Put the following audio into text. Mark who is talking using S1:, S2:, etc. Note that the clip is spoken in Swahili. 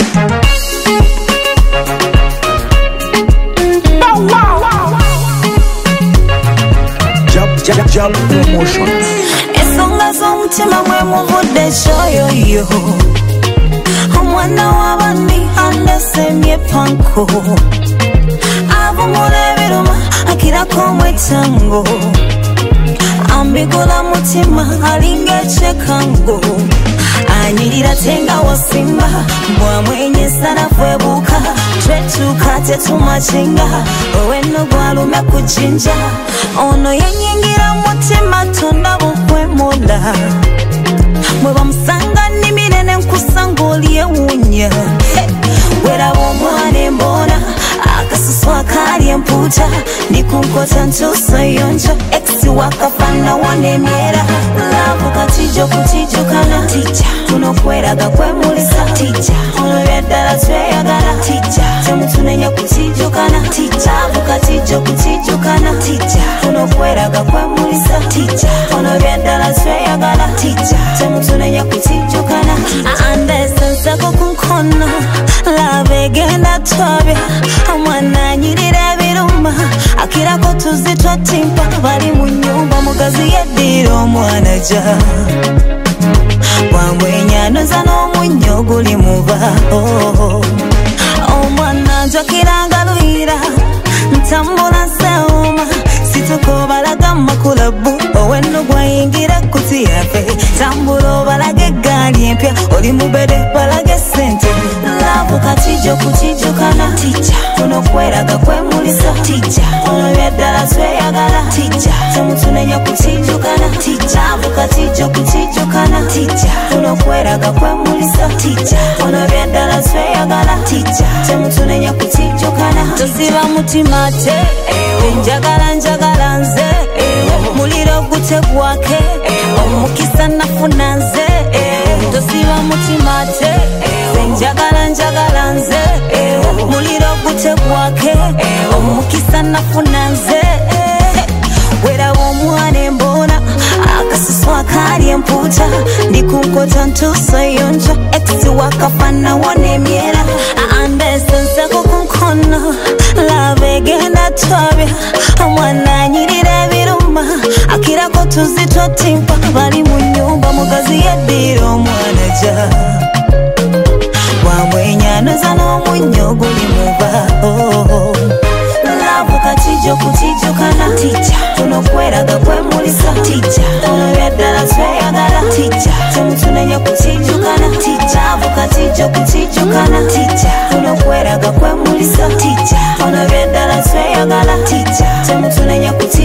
S1: Jab Promotions.
S2: Esonga z'omutima mwe muvudde shoyo omwana w'abandi andesemye panko avumula ebiruma akirako omwetango ambigula mutima alinga eky'ekango anyirira tenga wasimba bwamwenyesa nafwebuuka twetuuka tetumakinga oweno gwalume ku jinja ono yenyingira mutima tonda bukwemula mwe bamusanga nimire nenkusanga olyewunya weraba omwana embona akasusu akali empuuta ndikunkota ntuuso yonjo exi wakafana wanemyera laavu katijo kutijukana tija tunokweraga kwemulisa tija olwebya ddala tweyagala tija temutunenya kutijukana tija laavu katijo kutijukana tija tunokweraga kwemulisa tija olwebya ddala tweyagala tija temutunenya kutijukana andesensako kunkono laavu egenda twabya omwana anyirira ebiruma akirako tuzitwa timpa bali mu nnyumba mugazi yeddira omwana ja bwambwenyanoza n'omunnyo guli muba omwana njakiranga luyira ntambula seuma situko balaga makulabu oweno gwayingira kuti yafe tambula obalaga eggaali empya oli mubede balaga sente laavu katijo kutijukana tija tunokweraga kwemulisa tija olwebya ddala tweyagala tija temutunenya kutijukana tija laavu katijo kutijukana tija tunokweraga kwemulisa tija olwebya ddala tweyagala tija temutunenya kutijukana tosiba mutima ate njagala nze muliro gutegwake omukisa nafuna nze tosiba mutima ate njagala nze muliro gutegwake omukisa nafuna nze weraba omwana embona akasusu akali empuuta ndikunkota ntuuso yonjo exi wakafana wanemyera andesenseko kunkono laavu egenda twabya omwana anyirira ebiruma akirako tuzitwa timpa bali mu nnyumba mugazi yeddira omwana ja bwambwenyanoza n'omunnyo guli muba laavu katijo kutijukana tija tunokweraga kwemulisa tija olwebya ddala tweyagala tija temutunenya kutijukana tija laavu katijo kutijukana tija tunokweraga kwemulisa tija olwebya ddala tweyagala tija temutunenya kutijukana